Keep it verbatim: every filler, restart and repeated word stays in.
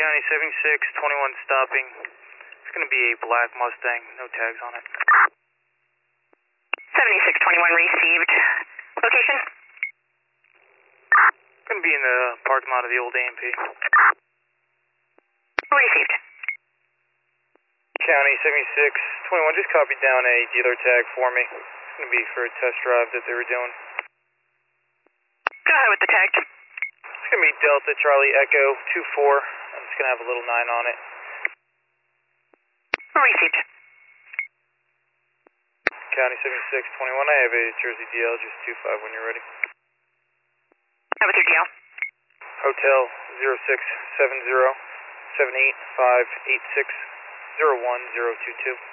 County seventy-six twenty-one stopping. It's going to be a black Mustang, no tags on it. seventy-six twenty-one received. Location? Going to be in the parking lot of the old A M P. Received. County seventy-six twenty-one, just copied down a dealer tag for me. It's going to be for a test drive that they were doing. Go ahead with the tag. It's going to be Delta Charlie Echo two four. I'm just going to have a little nine on it. Received. County seventy-six twenty-one, I have a Jersey D L, just two five when you're ready. How about your D L? Hotel zero six seven zero seven eight five eight six zero one zero two two.